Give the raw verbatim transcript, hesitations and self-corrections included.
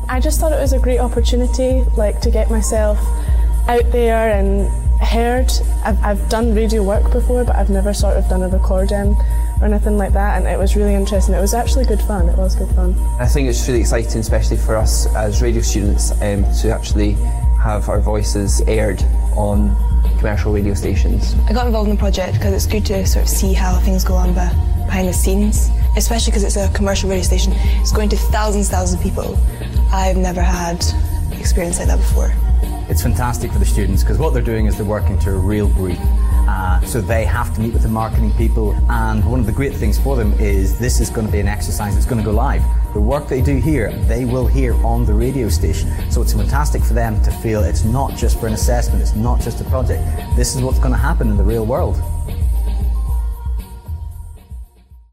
I just thought it was a great opportunity, like, to get myself out there and heard. I've, I've done radio work before, but I've never sort of done a recording or anything like that, and it was really interesting. It was actually good fun. It was good fun. I think it's really exciting, especially for us as radio students, um, to actually have our voices aired on commercial radio stations. I got involved in the project because it's good to sort of see how things go on behind the scenes, especially because it's a commercial radio station. It's going to thousands and thousands of people. I've never had experience like that before. It's fantastic for the students because what they're doing is they're working to a real brief. Uh, so they have to meet with the marketing people, and one of the great things for them is this is going to be an exercise that's going to go live. The work they do here, they will hear on the radio station. So it's fantastic for them to feel it's not just for an assessment, it's not just a project. This is what's going to happen in the real world.